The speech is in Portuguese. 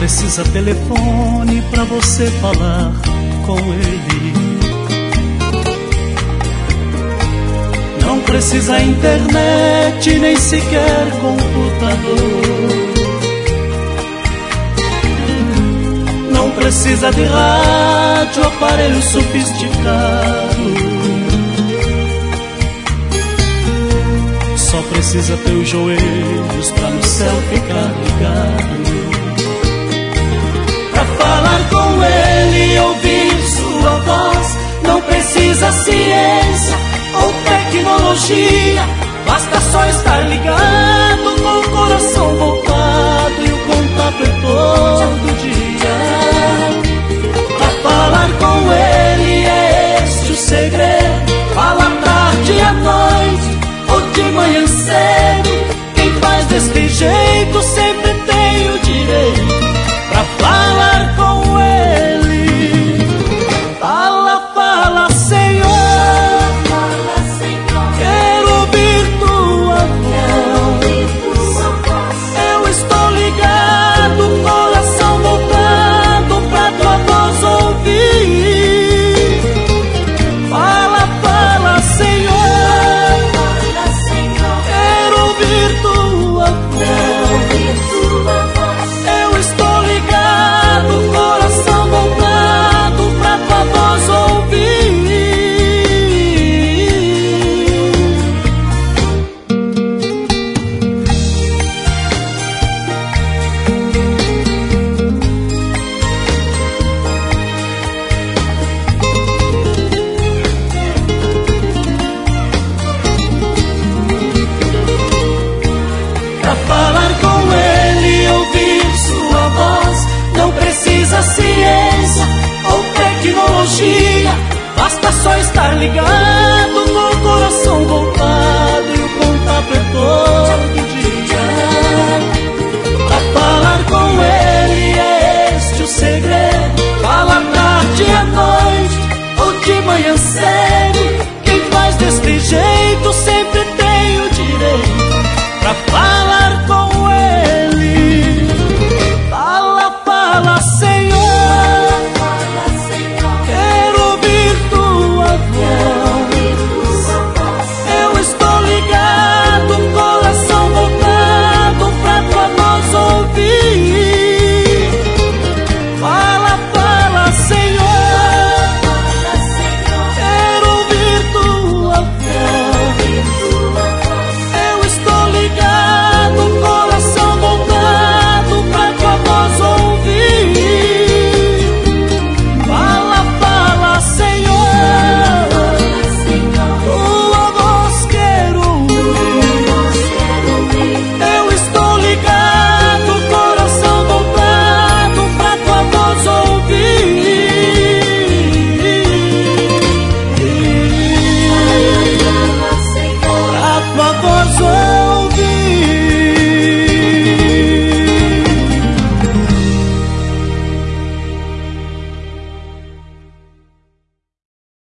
precisa telefone pra você falar com ele. Não precisa internet, nem sequer computador. Não precisa de rádio, aparelho sofisticado. Só precisa ter os joelhos pra no céu ficar ligado. Pra falar com ele e ouvir sua voz, não precisa ciência ou tecnologia. Basta só estar ligado, com o coração voltado e o contato é todo dia. Pra falar com ele é este o segredo. Fala tarde e à noite ou de manhã cedo. Quem faz desse jeito sempre tem o direito pra falar com ele. Fala, fala, Senhor, quero ouvir tua voz. Eu estou ligado, coração voltado pra tua voz ouvir. Fala, fala, Senhor, quero ouvir tua voz. Eu estou ligado, coração voltado pra tua voz ouvir. Pra falar com ele e ouvir sua voz, não precisa ciência ou tecnologia. Basta só estar ligado,